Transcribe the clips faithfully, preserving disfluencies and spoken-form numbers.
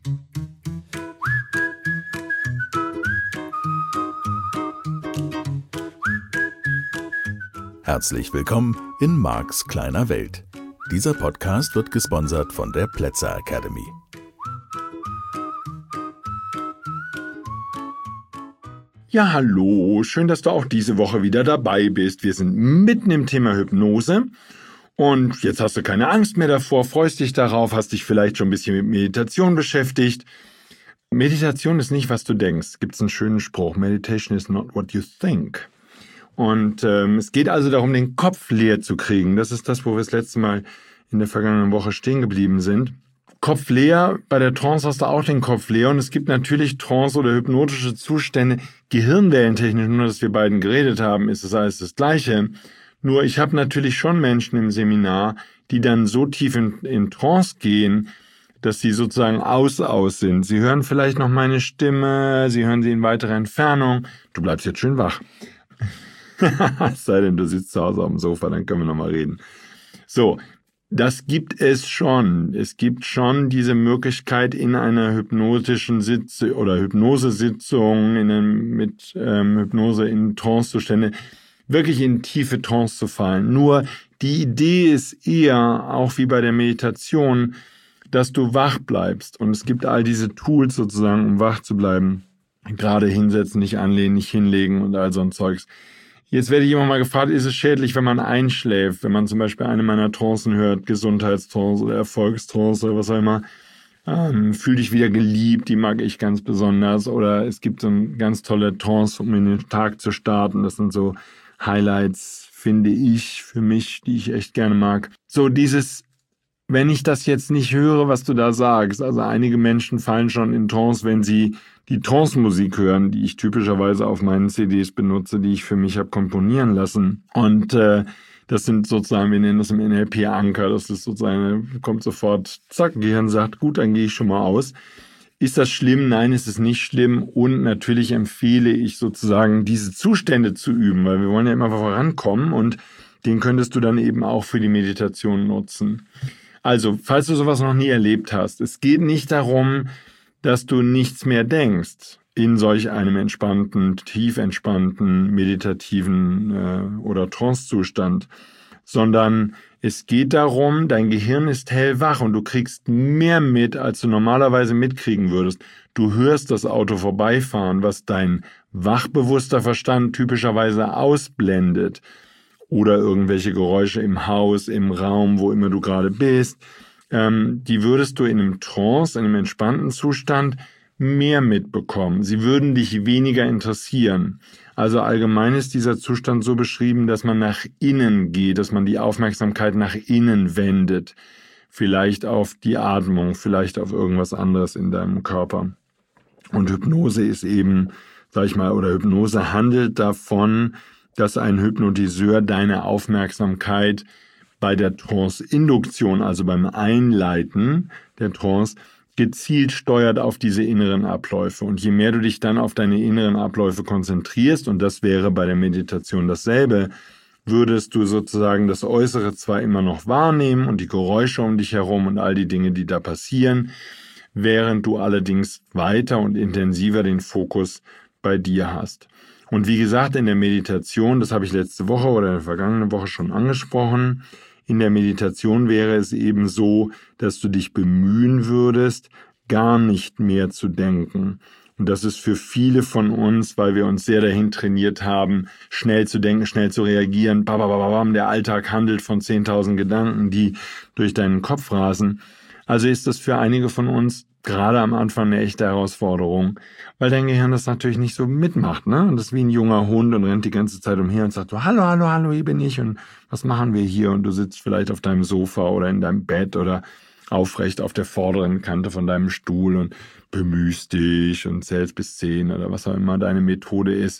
Herzlich willkommen in Marks kleiner Welt. Dieser Podcast wird gesponsert von der Plätzer Academy. Ja, hallo, schön, dass du auch diese Woche wieder dabei bist. Wir sind mitten im Thema Hypnose und jetzt hast du keine Angst mehr davor, freust dich darauf, hast dich vielleicht schon ein bisschen mit Meditation beschäftigt. Meditation ist nicht, was du denkst. Gibt es einen schönen Spruch, Meditation is not what you think. Und ähm, es geht also darum, den Kopf leer zu kriegen. Das ist das, wo wir das letzte Mal in der vergangenen Woche stehen geblieben sind. Kopf leer, bei der Trance hast du auch den Kopf leer. Und es gibt natürlich Trance oder hypnotische Zustände, gehirnwellentechnisch, nur dass wir beiden geredet haben, ist es alles das Gleiche. Nur ich habe natürlich schon Menschen im Seminar, die dann so tief in, in Trance gehen, dass sie sozusagen aus-aus sind. Sie hören vielleicht noch meine Stimme, sie hören sie in weiterer Entfernung. Du bleibst jetzt schön wach. Es sei denn, du sitzt zu Hause auf dem Sofa, dann können wir nochmal reden. So, das gibt es schon. Es gibt schon diese Möglichkeit, in einer hypnotischen Sitzung oder Hypnosesitzung in einem, mit ähm, Hypnose in Trancezustände wirklich in tiefe Trance zu fallen. Nur die Idee ist eher, auch wie bei der Meditation, dass du wach bleibst. Und es gibt all diese Tools sozusagen, um wach zu bleiben. Gerade hinsetzen, nicht anlehnen, nicht hinlegen und all so ein Zeugs. Jetzt werde ich immer mal gefragt, ist es schädlich, wenn man einschläft? Wenn man zum Beispiel eine meiner Trancen hört, Gesundheitstrance oder Erfolgstrance oder was auch immer, ähm, fühl dich wieder geliebt, die mag ich ganz besonders. Oder es gibt so eine ganz tolle Trance, um in den Tag zu starten. Das sind so Highlights, finde ich, für mich, die ich echt gerne mag. So dieses, wenn ich das jetzt nicht höre, was du da sagst, also einige Menschen fallen schon in Trance, wenn sie die Trance-Musik hören, die ich typischerweise auf meinen C Ds benutze, die ich für mich habe komponieren lassen. Und äh, das sind sozusagen, wir nennen das im N L P Anker, das ist sozusagen, kommt sofort, zack, Gehirn sagt, gut, dann gehe ich schon mal aus. Ist das schlimm? Nein, ist es nicht schlimm. Und natürlich empfehle ich sozusagen, diese Zustände zu üben, weil wir wollen ja immer vorankommen und den könntest du dann eben auch für die Meditation nutzen. Also, falls du sowas noch nie erlebt hast, es geht nicht darum, dass du nichts mehr denkst in solch einem entspannten, tief entspannten, meditativen äh, oder Trance-Zustand, sondern es geht darum, dein Gehirn ist hellwach und du kriegst mehr mit, als du normalerweise mitkriegen würdest. Du hörst das Auto vorbeifahren, was dein wachbewusster Verstand typischerweise ausblendet. Oder irgendwelche Geräusche im Haus, im Raum, wo immer du gerade bist. Ähm, die würdest du in einem Trance, in einem entspannten Zustand mehr mitbekommen. Sie würden dich weniger interessieren. Also allgemein ist dieser Zustand so beschrieben, dass man nach innen geht, dass man die Aufmerksamkeit nach innen wendet. Vielleicht auf die Atmung, vielleicht auf irgendwas anderes in deinem Körper. Und Hypnose ist eben, sag ich mal, oder Hypnose handelt davon, dass ein Hypnotiseur deine Aufmerksamkeit bei der Trance-Induktion, also beim Einleiten der Trance, gezielt steuert auf diese inneren Abläufe. Und je mehr du dich dann auf deine inneren Abläufe konzentrierst, und das wäre bei der Meditation dasselbe, würdest du sozusagen das Äußere zwar immer noch wahrnehmen und die Geräusche um dich herum und all die Dinge, die da passieren, während du allerdings weiter und intensiver den Fokus bei dir hast. Und wie gesagt, in der Meditation, das habe ich letzte Woche oder in der vergangenen Woche schon angesprochen, in der Meditation wäre es eben so, dass du dich bemühen würdest, gar nicht mehr zu denken. Und das ist für viele von uns, weil wir uns sehr dahin trainiert haben, schnell zu denken, schnell zu reagieren. Babababam, der Alltag handelt von zehntausend Gedanken, die durch deinen Kopf rasen. Also ist das für einige von uns gerade am Anfang eine echte Herausforderung, weil dein Gehirn das natürlich nicht so mitmacht, ne? Und das ist wie ein junger Hund und rennt die ganze Zeit umher und sagt so, hallo, hallo, hallo, hier bin ich und was machen wir hier? Und du sitzt vielleicht auf deinem Sofa oder in deinem Bett oder aufrecht auf der vorderen Kante von deinem Stuhl und bemühst dich und zählst bis zehn oder was auch immer deine Methode ist.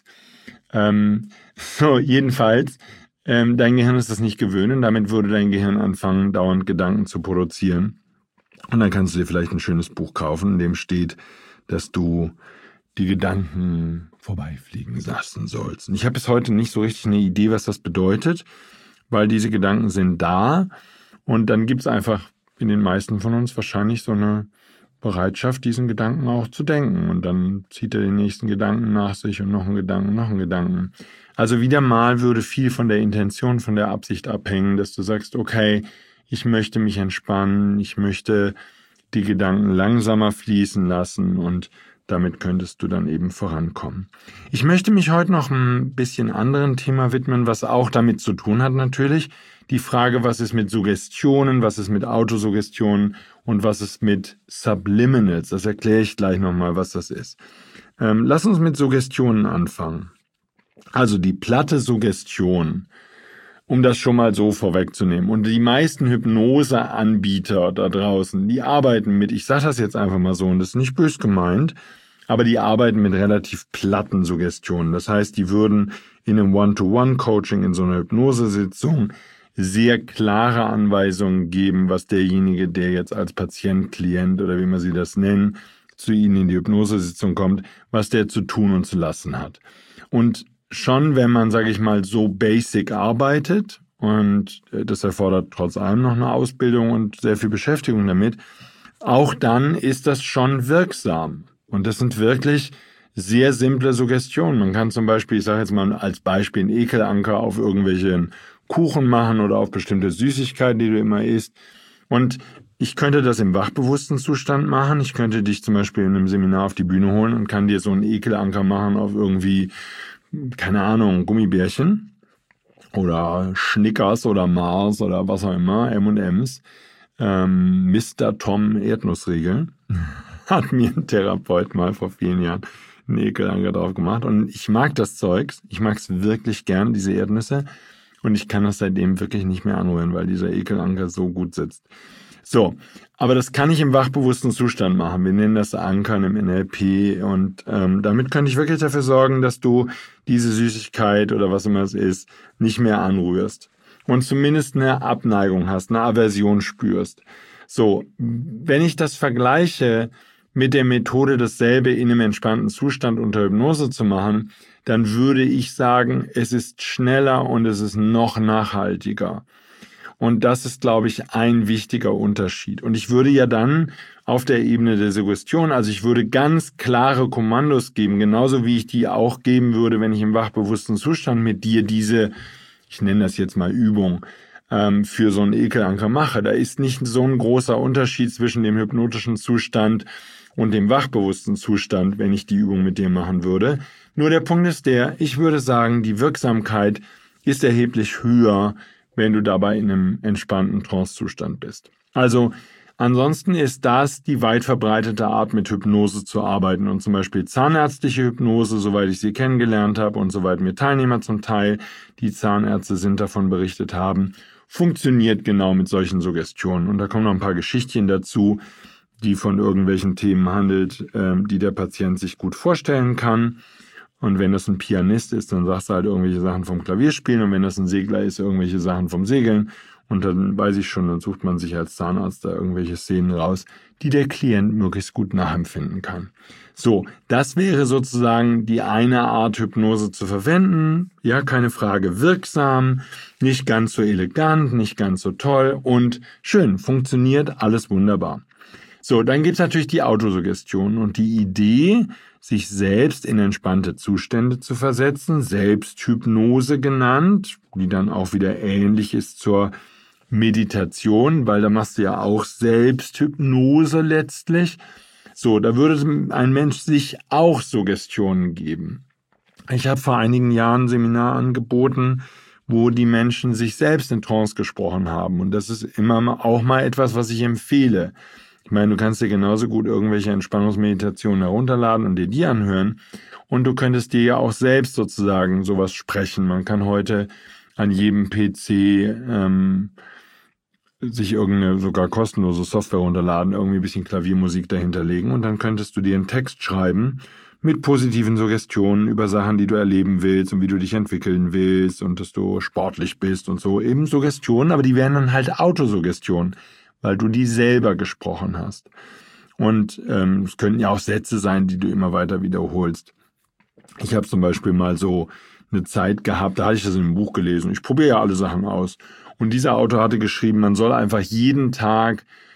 Ähm, so, jedenfalls, ähm, dein Gehirn ist das nicht gewöhnt und damit würde dein Gehirn anfangen, dauernd Gedanken zu produzieren. Und dann kannst du dir vielleicht ein schönes Buch kaufen, in dem steht, dass du die Gedanken vorbeifliegen lassen sollst. Und ich habe bis heute nicht so richtig eine Idee, was das bedeutet, weil diese Gedanken sind da und dann gibt es einfach in den meisten von uns wahrscheinlich so eine Bereitschaft, diesen Gedanken auch zu denken. Und dann zieht er den nächsten Gedanken nach sich und noch einen Gedanken, noch einen Gedanken. Also wieder mal würde viel von der Intention, von der Absicht abhängen, dass du sagst, okay, ich möchte mich entspannen, ich möchte die Gedanken langsamer fließen lassen und damit könntest du dann eben vorankommen. Ich möchte mich heute noch ein bisschen anderen Thema widmen, was auch damit zu tun hat natürlich. Die Frage, was ist mit Suggestionen, was ist mit Autosuggestionen und was ist mit Subliminals. Das erkläre ich gleich nochmal, was das ist. Ähm, lass uns mit Suggestionen anfangen. Also die platte Suggestion, um das schon mal so vorwegzunehmen. Und die meisten Hypnoseanbieter da draußen, die arbeiten mit, ich sage das jetzt einfach mal so, und das ist nicht bös gemeint, aber die arbeiten mit relativ platten Suggestionen. Das heißt, die würden in einem One-to-One-Coaching, in so einer Hypnosesitzung sehr klare Anweisungen geben, was derjenige, der jetzt als Patient, Klient oder wie man sie das nennen, zu ihnen in die Hypnosesitzung kommt, was der zu tun und zu lassen hat. Und schon, wenn man, sage ich mal, so basic arbeitet, und das erfordert trotz allem noch eine Ausbildung und sehr viel Beschäftigung damit, auch dann ist das schon wirksam. Und das sind wirklich sehr simple Suggestionen. Man kann zum Beispiel, ich sage jetzt mal als Beispiel, einen Ekelanker auf irgendwelchen Kuchen machen oder auf bestimmte Süßigkeiten, die du immer isst. Und ich könnte das im wachbewussten Zustand machen. Ich könnte dich zum Beispiel in einem Seminar auf die Bühne holen und kann dir so einen Ekelanker machen auf irgendwie, keine Ahnung, Gummibärchen oder Schnickers oder Mars oder was auch immer, M und M's. Ähm, Mister Tom Erdnussriegel hat mir ein Therapeut mal vor vielen Jahren einen Ekelanker drauf gemacht. Und ich mag das Zeugs. Ich mag es wirklich gern, diese Erdnüsse. Und ich kann das seitdem wirklich nicht mehr anrühren, weil dieser Ekelanker so gut sitzt. So, aber das kann ich im wachbewussten Zustand machen. Wir nennen das Ankern im N L P. Und ähm, damit könnte ich wirklich dafür sorgen, dass du diese Süßigkeit oder was immer es ist, nicht mehr anrührst. Und zumindest eine Abneigung hast, eine Aversion spürst. So, wenn ich das vergleiche mit der Methode, dasselbe in einem entspannten Zustand unter Hypnose zu machen, dann würde ich sagen, es ist schneller und es ist noch nachhaltiger. Und das ist, glaube ich, ein wichtiger Unterschied. Und ich würde ja dann auf der Ebene der Suggestion, also ich würde ganz klare Kommandos geben, genauso wie ich die auch geben würde, wenn ich im wachbewussten Zustand mit dir diese, ich nenne das jetzt mal Übung, ähm, für so einen Ekelanker mache. Da ist nicht so ein großer Unterschied zwischen dem hypnotischen Zustand und dem wachbewussten Zustand, wenn ich die Übung mit dir machen würde. Nur der Punkt ist der, ich würde sagen, die Wirksamkeit ist erheblich höher, wenn du dabei in einem entspannten Trancezustand bist. Also ansonsten ist das die weit verbreitete Art, mit Hypnose zu arbeiten. Und zum Beispiel zahnärztliche Hypnose, soweit ich sie kennengelernt habe und soweit mir Teilnehmer zum Teil, die Zahnärzte sind, davon berichtet haben, funktioniert genau mit solchen Suggestionen. Und da kommen noch ein paar Geschichtchen dazu, die von irgendwelchen Themen handelt, die der Patient sich gut vorstellen kann. Und wenn das ein Pianist ist, dann sagst du halt irgendwelche Sachen vom Klavierspielen. Und wenn das ein Segler ist, irgendwelche Sachen vom Segeln. Und dann weiß ich schon, dann sucht man sich als Zahnarzt da irgendwelche Szenen raus, die der Klient möglichst gut nachempfinden kann. So, das wäre sozusagen die eine Art, Hypnose zu verwenden. Ja, keine Frage, wirksam, nicht ganz so elegant, nicht ganz so toll und schön, funktioniert alles wunderbar. So, dann gibt's natürlich die Autosuggestion und die Idee, sich selbst in entspannte Zustände zu versetzen, Selbsthypnose genannt, die dann auch wieder ähnlich ist zur Meditation, weil da machst du ja auch Selbsthypnose letztlich. So, da würde ein Mensch sich auch Suggestionen geben. Ich habe vor einigen Jahren ein Seminar angeboten, wo die Menschen sich selbst in Trance gesprochen haben. Und das ist immer auch mal etwas, was ich empfehle. Ich meine, du kannst dir genauso gut irgendwelche Entspannungsmeditationen herunterladen und dir die anhören. Und du könntest dir ja auch selbst sozusagen sowas sprechen. Man kann heute an jedem P C ähm, sich irgendeine sogar kostenlose Software runterladen, irgendwie ein bisschen Klaviermusik dahinter legen und dann könntest du dir einen Text schreiben mit positiven Suggestionen über Sachen, die du erleben willst und wie du dich entwickeln willst und dass du sportlich bist und so. Eben Suggestionen, aber die wären dann halt Autosuggestionen, weil du die selber gesprochen hast. Und ähm, es könnten ja auch Sätze sein, die du immer weiter wiederholst. Ich habe zum Beispiel mal so eine Zeit gehabt, da hatte ich das in einem Buch gelesen. Ich probiere ja alle Sachen aus. Und dieser Autor hatte geschrieben, man soll einfach jeden Tag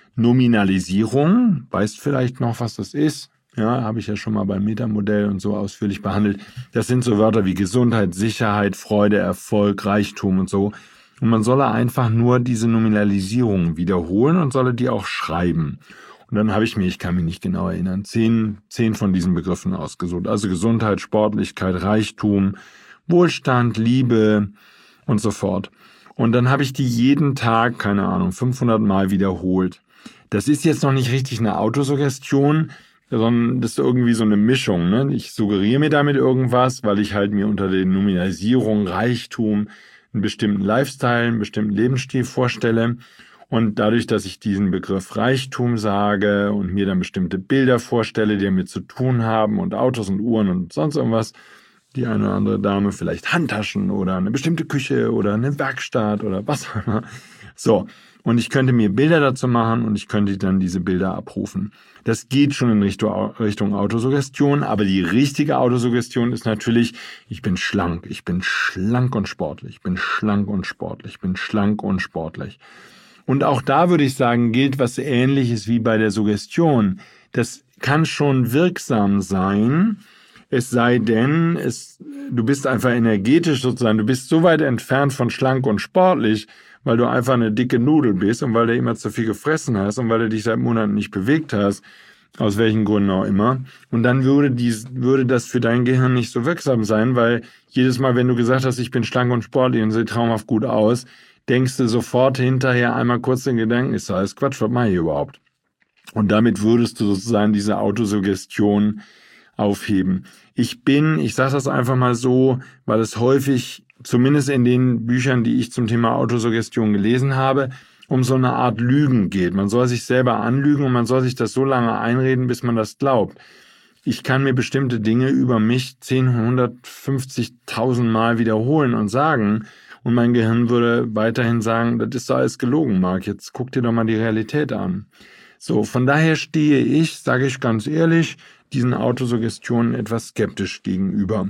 Nominalisierung, weißt vielleicht noch, was das ist? Ja, habe ich ja schon mal beim Metamodell und so ausführlich behandelt. Das sind so Wörter wie Gesundheit, Sicherheit, Freude, Erfolg, Reichtum und so. Und man solle einfach nur diese Nominalisierung wiederholen und solle die auch schreiben. Und dann habe ich mir, ich kann mich nicht genau erinnern, zehn, zehn von diesen Begriffen ausgesucht. Also Gesundheit, Sportlichkeit, Reichtum, Wohlstand, Liebe und so fort. Und dann habe ich die jeden Tag, keine Ahnung, fünfhundert Mal wiederholt. Das ist jetzt noch nicht richtig eine Autosuggestion, sondern das ist irgendwie so eine Mischung. Ne? Ich suggeriere mir damit irgendwas, weil ich halt mir unter der Nominalisierung, Reichtum, einen bestimmten Lifestyle, einen bestimmten Lebensstil vorstelle. Und dadurch, dass ich diesen Begriff Reichtum sage und mir dann bestimmte Bilder vorstelle, die damit zu tun haben und Autos und Uhren und sonst irgendwas, die eine oder andere Dame vielleicht Handtaschen oder eine bestimmte Küche oder eine Werkstatt oder was auch immer. So, und ich könnte mir Bilder dazu machen und ich könnte dann diese Bilder abrufen. Das geht schon in Richtung, Richtung Autosuggestion, aber die richtige Autosuggestion ist natürlich, ich bin schlank, ich bin schlank und sportlich, ich bin schlank und sportlich, ich bin schlank und sportlich. Und auch da würde ich sagen, gilt was Ähnliches wie bei der Suggestion. Das kann schon wirksam sein, es sei denn, es, du bist einfach energetisch sozusagen, du bist so weit entfernt von schlank und sportlich, weil du einfach eine dicke Nudel bist und weil du immer zu viel gefressen hast und weil du dich seit Monaten nicht bewegt hast, aus welchen Gründen auch immer. Und dann würde, dies, würde das für dein Gehirn nicht so wirksam sein, weil jedes Mal, wenn du gesagt hast, ich bin schlank und sportlich und sehe traumhaft gut aus, denkst du sofort hinterher einmal kurz den Gedanken, ist alles Quatsch, was mache ich überhaupt? Und damit würdest du sozusagen diese Autosuggestion aufheben. Ich bin, ich sage das einfach mal so, weil es häufig, zumindest in den Büchern, die ich zum Thema Autosuggestion gelesen habe, um so eine Art Lügen geht. Man soll sich selber anlügen und man soll sich das so lange einreden, bis man das glaubt. Ich kann mir bestimmte Dinge über mich zehn, hundertfünfzigtausend Mal wiederholen und sagen, und mein Gehirn würde weiterhin sagen, das ist doch alles gelogen, Marc, jetzt guck dir doch mal die Realität an. So, von daher stehe ich, sage ich ganz ehrlich, diesen Autosuggestionen etwas skeptisch gegenüber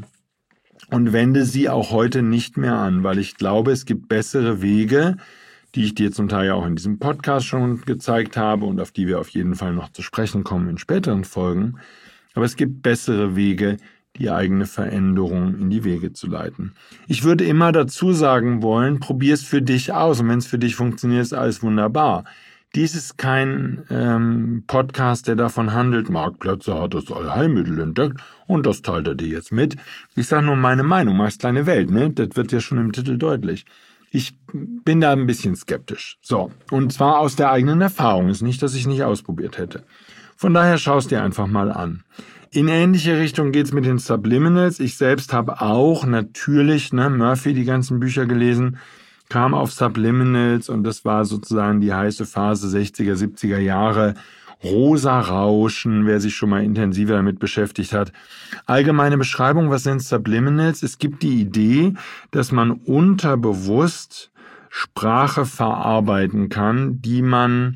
und wende sie auch heute nicht mehr an, weil ich glaube, es gibt bessere Wege, die ich dir zum Teil ja auch in diesem Podcast schon gezeigt habe und auf die wir auf jeden Fall noch zu sprechen kommen in späteren Folgen. Aber es gibt bessere Wege, die eigene Veränderung in die Wege zu leiten. Ich würde immer dazu sagen wollen, probier es für dich aus und wenn es für dich funktioniert, ist alles wunderbar. Dies ist kein ähm, Podcast, der davon handelt, Marc Plötzer hat das Allheilmittel entdeckt und das teilt er dir jetzt mit. Ich sage nur meine Meinung, Marcs kleine Welt, ne? Das wird ja schon im Titel deutlich. Ich bin da ein bisschen skeptisch. So, und zwar aus der eigenen Erfahrung. Ist nicht, dass ich nicht ausprobiert hätte. Von daher schau es dir einfach mal an. In ähnliche Richtung geht's mit den Subliminals. Ich selbst habe auch natürlich, ne, Murphy, die ganzen Bücher gelesen, kam auf Subliminals und das war sozusagen die heiße Phase sechziger, siebziger Jahre. Rosa Rauschen, wer sich schon mal intensiver damit beschäftigt hat. Allgemeine Beschreibung, was sind Subliminals? Es gibt die Idee, dass man unterbewusst Sprache verarbeiten kann, die man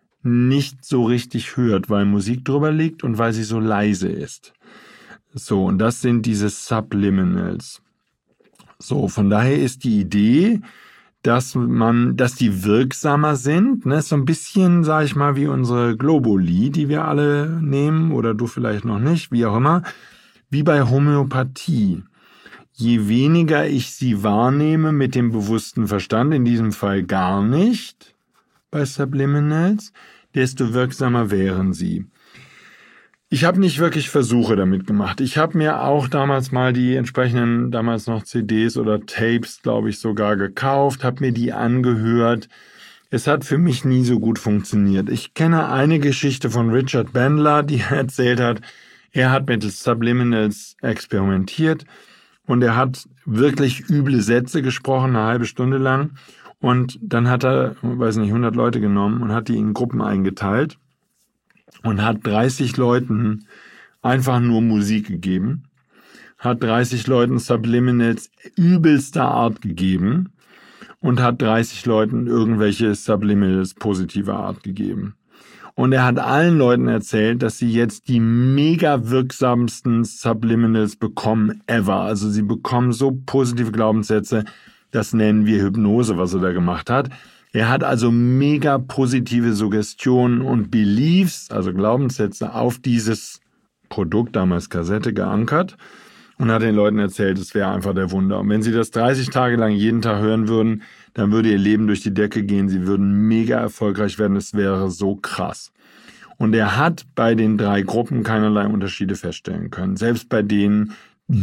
nicht so richtig hört, weil Musik drüber liegt und weil sie so leise ist. So, und das sind diese Subliminals. So, von daher ist die Idee, dass man, dass die wirksamer sind, ne, so ein bisschen, sag ich mal, wie unsere Globuli, die wir alle nehmen, oder du vielleicht noch nicht, wie auch immer, wie bei Homöopathie. Je weniger ich sie wahrnehme mit dem bewussten Verstand, in diesem Fall gar nicht, bei Subliminals, desto wirksamer wären sie. Ich habe nicht wirklich Versuche damit gemacht. Ich habe mir auch damals mal die entsprechenden, damals noch C Ds oder Tapes, glaube ich, sogar gekauft, habe mir die angehört. Es hat für mich nie so gut funktioniert. Ich kenne eine Geschichte von Richard Bandler, die er erzählt hat, er hat mit Subliminals experimentiert und er hat wirklich üble Sätze gesprochen, eine halbe Stunde lang. Und dann hat er, weiß nicht, hundert Leute genommen und hat die in Gruppen eingeteilt. Und hat dreißig Leuten einfach nur Musik gegeben, hat dreißig Leuten Subliminals übelster Art gegeben und hat dreißig Leuten irgendwelche Subliminals positiver Art gegeben. Und er hat allen Leuten erzählt, dass sie jetzt die mega wirksamsten Subliminals bekommen ever. Also sie bekommen so positive Glaubenssätze, das nennen wir Hypnose, was er da gemacht hat. Er hat also mega positive Suggestionen und Beliefs, also Glaubenssätze, auf dieses Produkt, damals Kassette, geankert und hat den Leuten erzählt, es wäre einfach der Wunder. Und wenn sie das dreißig Tage lang jeden Tag hören würden, dann würde ihr Leben durch die Decke gehen. Sie würden mega erfolgreich werden. Es wäre so krass. Und er hat bei den drei Gruppen keinerlei Unterschiede feststellen können. Selbst bei denen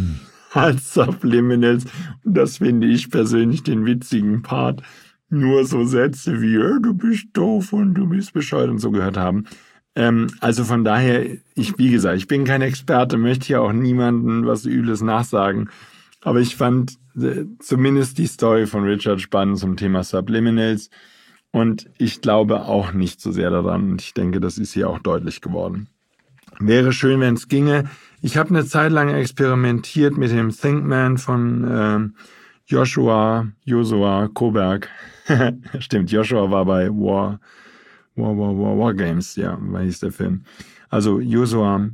als Subliminals, und das finde ich persönlich den witzigen Part, nur so Sätze wie, du bist doof und du bist bescheuert und so gehört haben. Ähm, also von daher, ich, wie gesagt, ich bin kein Experte, möchte hier auch niemandem was Übles nachsagen. Aber ich fand äh, zumindest die Story von Richard spannend zum Thema Subliminals. Und ich glaube auch nicht so sehr daran. Und ich denke, das ist hier auch deutlich geworden. Wäre schön, wenn es ginge. Ich habe eine Zeit lang experimentiert mit dem Think Man von äh, Joshua, Joshua Koberg. Stimmt, Joshua war bei War, War, War, War, War Games, ja, war hieß der Film. Also Joshua,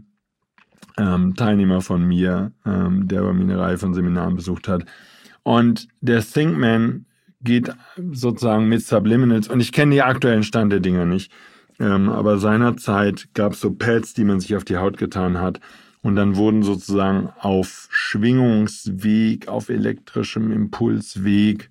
ähm, Teilnehmer von mir, ähm, der bei mir eine Reihe von Seminaren besucht hat. Und der Think Man geht sozusagen mit Subliminals, und ich kenne den aktuellen Stand der Dinger nicht, ähm, aber seinerzeit gab es so Pads, die man sich auf die Haut getan hat, und dann wurden sozusagen auf Schwingungsweg, auf elektrischem Impulsweg,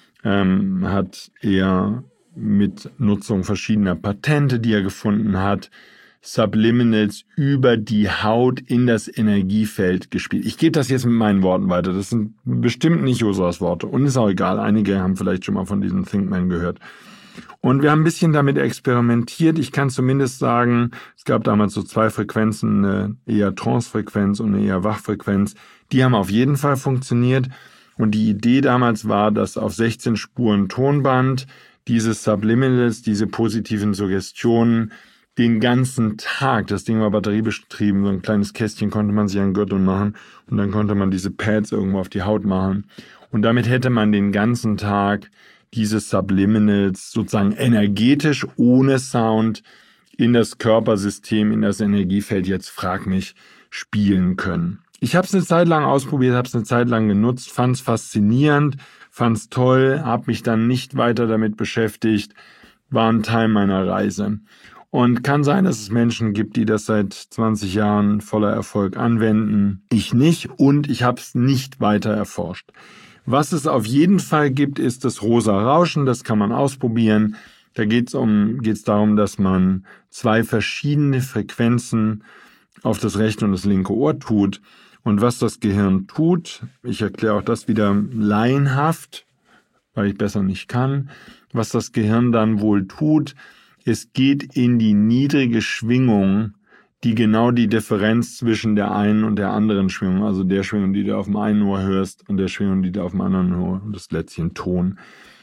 ähm, hat er mit Nutzung verschiedener Patente, die er gefunden hat, Subliminals über die Haut in das Energiefeld gespielt. Ich gebe das jetzt mit meinen Worten weiter. Das sind bestimmt nicht Josas Worte. Und ist auch egal. Einige haben vielleicht schon mal von diesem Think Man gehört. Und wir haben ein bisschen damit experimentiert. Ich kann zumindest sagen, es gab damals so zwei Frequenzen, eine eher Trance-Frequenz und eine eher Wachfrequenz. Die haben auf jeden Fall funktioniert. Und die Idee damals war, dass auf sechzehn Spuren Tonband diese Subliminals, diese positiven Suggestionen den ganzen Tag, das Ding war batteriebetrieben, so ein kleines Kästchen konnte man sich an den Gürtel machen und dann konnte man diese Pads irgendwo auf die Haut machen. Und damit hätte man den ganzen Tag diese Subliminals sozusagen energetisch ohne Sound in das Körpersystem, in das Energiefeld, jetzt frag mich, spielen können. Ich habe es eine Zeit lang ausprobiert, habe es eine Zeit lang genutzt, fand es faszinierend, fand es toll, habe mich dann nicht weiter damit beschäftigt, war ein Teil meiner Reise. Und kann sein, dass es Menschen gibt, die das seit zwanzig Jahren voller Erfolg anwenden. Ich nicht, und ich habe es nicht weiter erforscht. Was es auf jeden Fall gibt, ist das rosa Rauschen. Das kann man ausprobieren. Da geht es um, geht's darum, dass man zwei verschiedene Frequenzen auf das rechte und das linke Ohr tut. Und was das Gehirn tut, ich erkläre auch das wieder laienhaft, weil ich besser nicht kann, was das Gehirn dann wohl tut, es geht in die niedrige Schwingung, die genau die Differenz zwischen der einen und der anderen Schwingung, also der Schwingung, die du auf dem einen Ohr hörst, und der Schwingung, die du auf dem anderen Ohr, das Lätzchen Ton.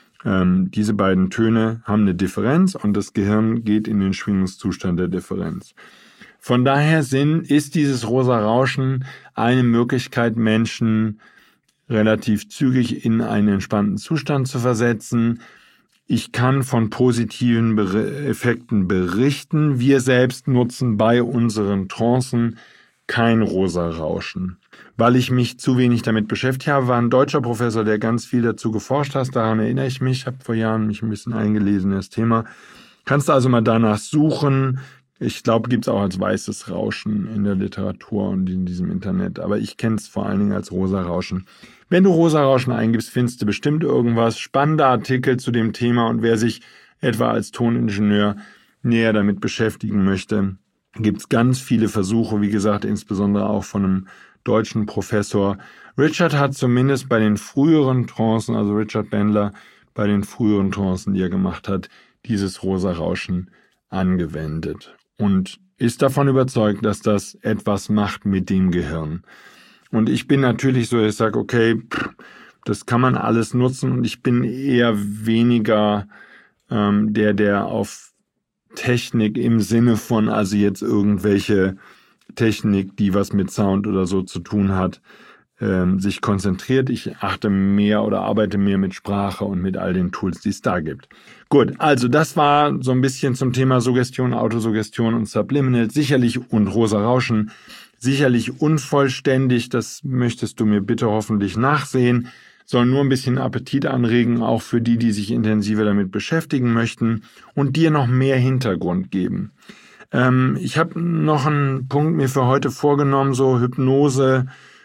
Ähm, diese beiden Töne haben eine Differenz und das Gehirn geht in den Schwingungszustand der Differenz. Von daher sind, ist dieses rosa Rauschen eine Möglichkeit, Menschen relativ zügig in einen entspannten Zustand zu versetzen. Ich kann von positiven Effekten berichten. Wir selbst nutzen bei unseren Trancen kein rosa Rauschen. Weil ich mich zu wenig damit beschäftigt habe, war ein deutscher Professor, der ganz viel dazu geforscht hat. Daran erinnere ich mich. Ich habe vor Jahren mich ein bisschen eingelesen in das Thema. Kannst du also mal danach suchen. Ich glaube, gibt es auch als weißes Rauschen in der Literatur und in diesem Internet. Aber ich kenne es vor allen Dingen als rosa Rauschen. Wenn du rosa Rauschen eingibst, findest du bestimmt irgendwas, spannende Artikel zu dem Thema, und wer sich etwa als Toningenieur näher damit beschäftigen möchte, gibt es ganz viele Versuche, wie gesagt, insbesondere auch von einem deutschen Professor. Richard hat zumindest bei den früheren Trancen, also Richard Bandler, bei den früheren Trancen, die er gemacht hat, dieses rosa Rauschen angewendet und ist davon überzeugt, dass das etwas macht mit dem Gehirn. Und ich bin natürlich so, ich sage, okay, pff, das kann man alles nutzen, und ich bin eher weniger ähm, der, der auf Technik im Sinne von, also jetzt irgendwelche Technik, die was mit Sound oder so zu tun hat, ähm, sich konzentriert. Ich achte mehr oder arbeite mehr mit Sprache und mit all den Tools, die es da gibt. Gut, also das war so ein bisschen zum Thema Suggestion, Autosuggestion und Subliminal. Sicherlich, und rosa Rauschen, sicherlich unvollständig, das möchtest du mir bitte hoffentlich nachsehen. soll nur ein bisschen Appetit anregen, auch für die, die sich intensiver damit beschäftigen möchten und dir noch mehr Hintergrund geben. Ähm, ich habe noch einen Punkt mir für heute vorgenommen, so Hypnose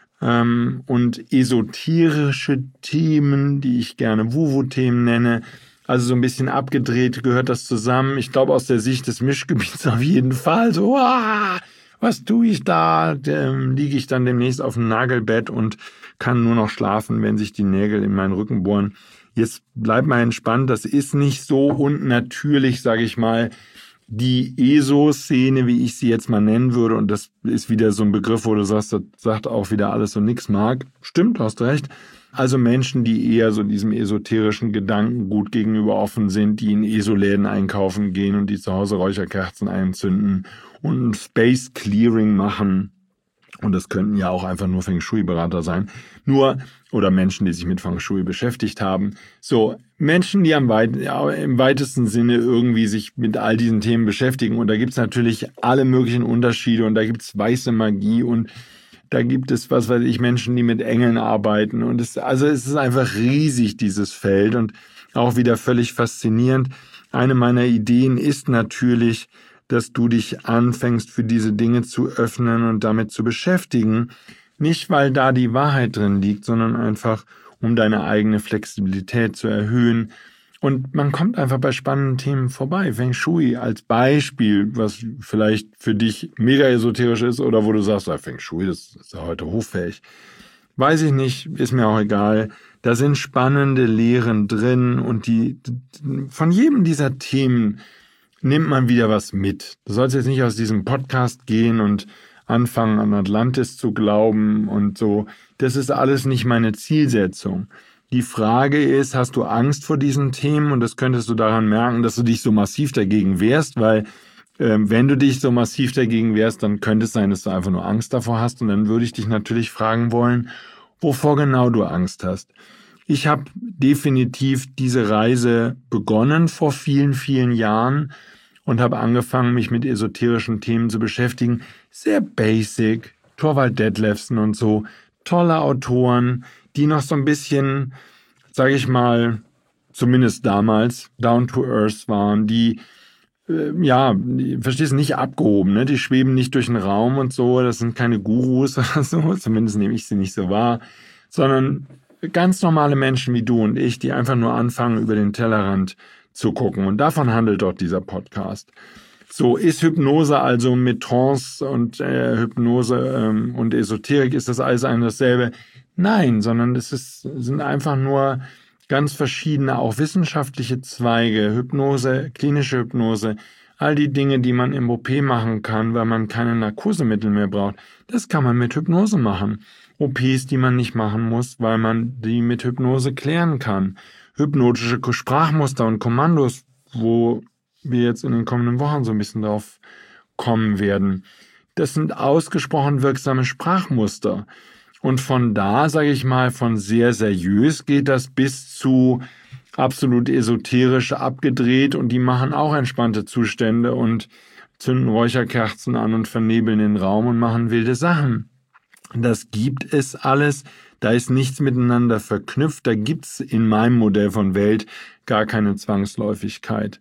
ähm, und esoterische Themen, die ich gerne Wuwu-Themen nenne. Also so ein bisschen abgedreht gehört das zusammen. Ich glaube, aus der Sicht des Mischgebiets auf jeden Fall so, ah, was tue ich da? Ähm, liege ich dann demnächst auf dem Nagelbett und kann nur noch schlafen, wenn sich die Nägel in meinen Rücken bohren. Jetzt bleib mal entspannt, das ist nicht so unnatürlich, sage ich mal, die E S O-Szene, wie ich sie jetzt mal nennen würde, und das ist wieder so ein Begriff, wo du sagst, das sagt auch wieder alles und nichts mag. Stimmt, hast recht. Also Menschen, die eher so diesem esoterischen Gedankengut gegenüber offen sind, die in E S O-Läden einkaufen gehen und die zu Hause Räucherkerzen einzünden und ein Space Clearing machen. Und das könnten ja auch einfach nur Feng Shui-Berater sein. Nur, oder Menschen, die sich mit Feng Shui beschäftigt haben. So, Menschen, die am weit, ja, im weitesten Sinne irgendwie sich mit all diesen Themen beschäftigen. Und da gibt's natürlich alle möglichen Unterschiede und da gibt's weiße Magie und da gibt es, was weiß ich, Menschen, die mit Engeln arbeiten. Und es, also es ist einfach riesig, dieses Feld, und auch wieder völlig faszinierend. Eine meiner Ideen ist natürlich, dass du dich anfängst, für diese Dinge zu öffnen und damit zu beschäftigen. Nicht, weil da die Wahrheit drin liegt, sondern einfach, um deine eigene Flexibilität zu erhöhen. Und man kommt einfach bei spannenden Themen vorbei. Feng Shui als Beispiel, was vielleicht für dich mega esoterisch ist oder wo du sagst, ah, Feng Shui, das ist ja heute hochfähig. Weiß ich nicht, ist mir auch egal. Da sind spannende Lehren drin und die von jedem dieser Themen nimmt man wieder was mit. Du sollst jetzt nicht aus diesem Podcast gehen und anfangen, an Atlantis zu glauben und so. Das ist alles nicht meine Zielsetzung. Die Frage ist, hast du Angst vor diesen Themen? Und das könntest du daran merken, dass du dich so massiv dagegen wehrst, weil äh, wenn du dich so massiv dagegen wehrst, dann könnte es sein, dass du einfach nur Angst davor hast. Und dann würde ich dich natürlich fragen wollen, wovor genau du Angst hast. Ich habe definitiv diese Reise begonnen vor vielen, vielen Jahren und habe angefangen, mich mit esoterischen Themen zu beschäftigen. Sehr basic, Thorvald Detlefsen und so, tolle Autoren, die noch so ein bisschen, sage ich mal, zumindest damals, down to earth waren, die, äh, ja, die, verstehst du, nicht abgehoben, ne? Die schweben nicht durch den Raum und so, das sind keine Gurus oder so, zumindest nehme ich sie nicht so wahr, sondern ganz normale Menschen wie du und ich, die einfach nur anfangen, über den Tellerrand zu gucken. Und davon handelt dort dieser Podcast. So, ist Hypnose also mit Trance und äh, Hypnose ähm, und Esoterik, ist das alles ein dasselbe? Nein, sondern es ist, sind einfach nur ganz verschiedene, auch wissenschaftliche Zweige, Hypnose, klinische Hypnose, all die Dinge, die man im O P machen kann, weil man keine Narkosemittel mehr braucht. Das kann man mit Hypnose machen. O Ps, die man nicht machen muss, weil man die mit Hypnose klären kann. Hypnotische Sprachmuster und Kommandos, wo wir jetzt in den kommenden Wochen so ein bisschen drauf kommen werden. Das sind ausgesprochen wirksame Sprachmuster. Und von da, sage ich mal, von sehr seriös geht das bis zu absolut esoterisch abgedreht und die machen auch entspannte Zustände und zünden Räucherkerzen an und vernebeln den Raum und machen wilde Sachen. Das gibt es alles. Da ist nichts miteinander verknüpft. Da gibt's in meinem Modell von Welt gar keine Zwangsläufigkeit.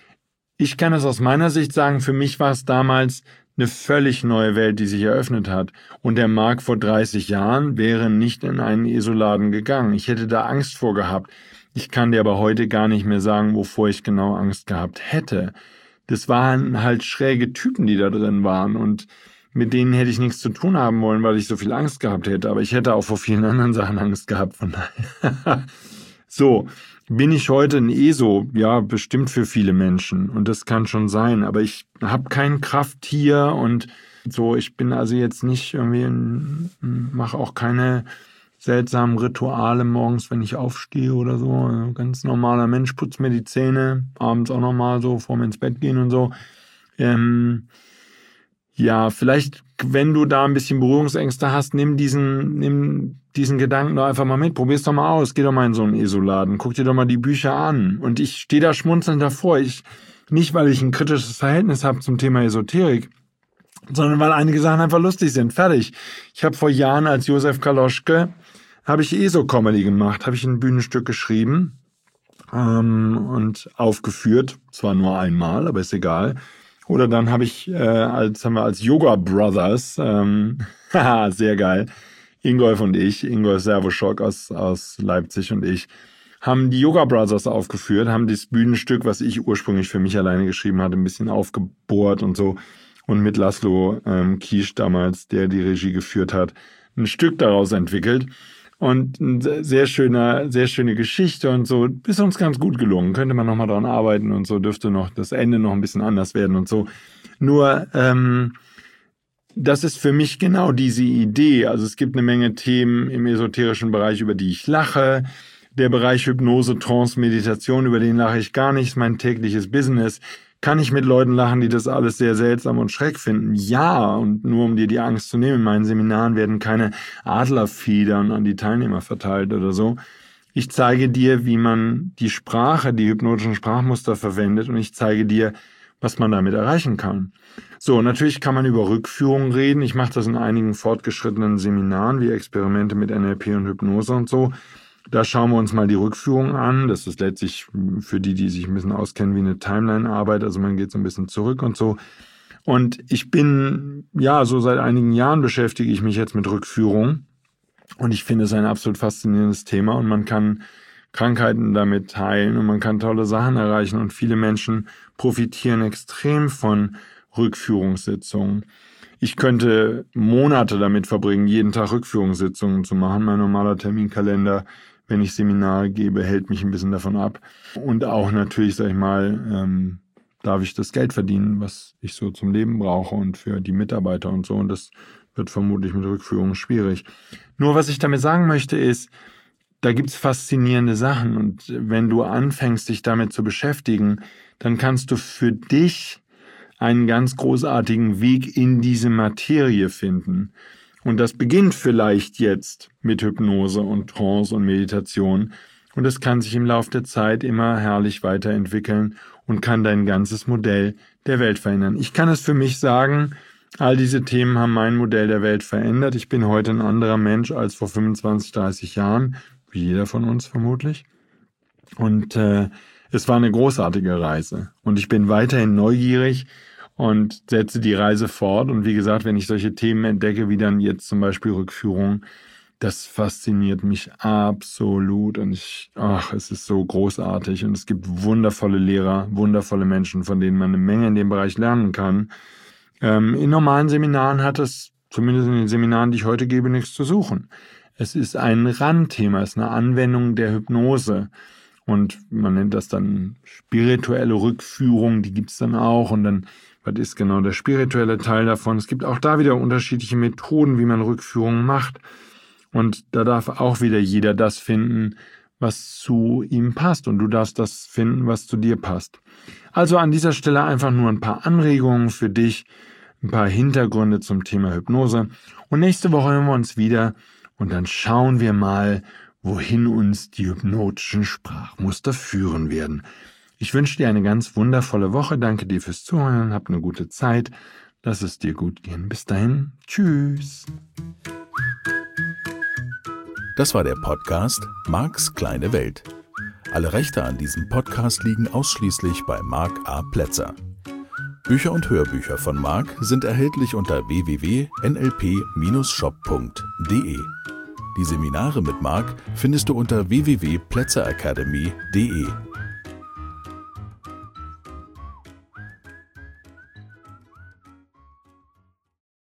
Ich kann es aus meiner Sicht sagen, für mich war es damals eine völlig neue Welt, die sich eröffnet hat. Und der Marc vor dreißig Jahren wäre nicht in einen E S O-Laden gegangen. Ich hätte da Angst vor gehabt. Ich kann dir aber heute gar nicht mehr sagen, wovor ich genau Angst gehabt hätte. Das waren halt schräge Typen, die da drin waren und mit denen hätte ich nichts zu tun haben wollen, weil ich so viel Angst gehabt hätte. Aber ich hätte auch vor vielen anderen Sachen Angst gehabt. Von daher. So, bin ich heute ein E S O? Ja, bestimmt für viele Menschen. Und das kann schon sein. Aber ich habe kein Krafttier und so. Ich bin also jetzt nicht irgendwie, mache auch keine seltsamen Rituale morgens, wenn ich aufstehe oder so. Ein ganz normaler Mensch, putzt mir die Zähne, abends auch nochmal so, vorm ins Bett gehen und so. Ähm, Ja, vielleicht, wenn du da ein bisschen Berührungsängste hast, nimm diesen, nimm diesen Gedanken doch einfach mal mit. Probier's doch mal aus. Geh doch mal in so einen E S O-Laden. Guck dir doch mal die Bücher an. Und ich stehe da schmunzelnd davor. Ich, nicht, weil ich ein kritisches Verhältnis habe zum Thema Esoterik, sondern weil einige Sachen einfach lustig sind. Fertig. Ich habe vor Jahren als Josef Kaloschke habe ich eh so Comedy gemacht, habe ich ein Bühnenstück geschrieben ähm, und aufgeführt. Zwar nur einmal, aber ist egal. Oder dann habe ich, äh, als haben wir als Yoga Brothers, ähm, haha, sehr geil, Ingolf und ich, Ingolf Servoschock aus, aus Leipzig und ich, haben die Yoga Brothers aufgeführt, haben das Bühnenstück, was ich ursprünglich für mich alleine geschrieben hatte, ein bisschen aufgebohrt und so. Und mit Laszlo ähm, Kiesch damals, der die Regie geführt hat, ein Stück daraus entwickelt. Und eine sehr schöne, sehr schöne Geschichte und so. Ist uns ganz gut gelungen. Könnte man nochmal daran arbeiten und so. Dürfte noch das Ende noch ein bisschen anders werden und so. Nur, ähm, das ist für mich genau diese Idee. Also es gibt eine Menge Themen im esoterischen Bereich, über die ich lache. Der Bereich Hypnose, Trance, Meditation, über den lache ich gar nicht, ist mein tägliches Business. Kann ich mit Leuten lachen, die das alles sehr seltsam und schräg finden? Ja, und nur um dir die Angst zu nehmen, in meinen Seminaren werden keine Adlerfedern an die Teilnehmer verteilt oder so. Ich zeige dir, wie man die Sprache, die hypnotischen Sprachmuster verwendet und ich zeige dir, was man damit erreichen kann. So, natürlich kann man über Rückführungen reden. Ich mache das in einigen fortgeschrittenen Seminaren, wie Experimente mit N L P und Hypnose und so. Da schauen wir uns mal die Rückführung an. Das ist letztlich für die, die sich ein bisschen auskennen, wie eine Timeline-Arbeit. Also man geht so ein bisschen zurück und so. Und ich bin, ja, so seit einigen Jahren beschäftige ich mich jetzt mit Rückführung. Und ich finde es ein absolut faszinierendes Thema. Und man kann Krankheiten damit heilen und man kann tolle Sachen erreichen. Und viele Menschen profitieren extrem von Rückführungssitzungen. Ich könnte Monate damit verbringen, jeden Tag Rückführungssitzungen zu machen. Mein normaler Terminkalender, wenn ich Seminare gebe, hält mich ein bisschen davon ab. Und auch natürlich, sag ich mal, ähm, darf ich das Geld verdienen, was ich so zum Leben brauche und für die Mitarbeiter und so. Und das wird vermutlich mit Rückführungen schwierig. Nur was ich damit sagen möchte ist, da gibt's faszinierende Sachen. Und wenn du anfängst, dich damit zu beschäftigen, dann kannst du für dich einen ganz großartigen Weg in diese Materie finden. Und das beginnt vielleicht jetzt mit Hypnose und Trance und Meditation. Und es kann sich im Laufe der Zeit immer herrlich weiterentwickeln und kann dein ganzes Modell der Welt verändern. Ich kann es für mich sagen, all diese Themen haben mein Modell der Welt verändert. Ich bin heute ein anderer Mensch als vor fünfundzwanzig, dreißig Jahren, wie jeder von uns vermutlich. Und äh, es war eine großartige Reise. Und ich bin weiterhin neugierig und setze die Reise fort. Und wie gesagt, wenn ich solche Themen entdecke, wie dann jetzt zum Beispiel Rückführung, das fasziniert mich absolut. Und ich, ach, es ist so großartig. Und es gibt wundervolle Lehrer, wundervolle Menschen, von denen man eine Menge in dem Bereich lernen kann. Ähm, in normalen Seminaren hat es, zumindest in den Seminaren, die ich heute gebe, nichts zu suchen. Es ist ein Randthema, es ist eine Anwendung der Hypnose. Und man nennt das dann spirituelle Rückführung, die gibt's dann auch. Und dann, was ist genau der spirituelle Teil davon? Es gibt auch da wieder unterschiedliche Methoden, wie man Rückführungen macht. Und da darf auch wieder jeder das finden, was zu ihm passt. Und du darfst das finden, was zu dir passt. Also an dieser Stelle einfach nur ein paar Anregungen für dich, ein paar Hintergründe zum Thema Hypnose. Und nächste Woche hören wir uns wieder und dann schauen wir mal, wohin uns die hypnotischen Sprachmuster führen werden. Ich wünsche dir eine ganz wundervolle Woche. Danke dir fürs Zuhören. Hab eine gute Zeit. Lass es dir gut gehen. Bis dahin. Tschüss. Das war der Podcast Marks kleine Welt. Alle Rechte an diesem Podcast liegen ausschließlich bei Mark A. Plätzer. Bücher und Hörbücher von Mark sind erhältlich unter w w w punkt n l p dash shop punkt d e. Die Seminare mit Mark findest du unter w w w punkt plätzer academy punkt d e.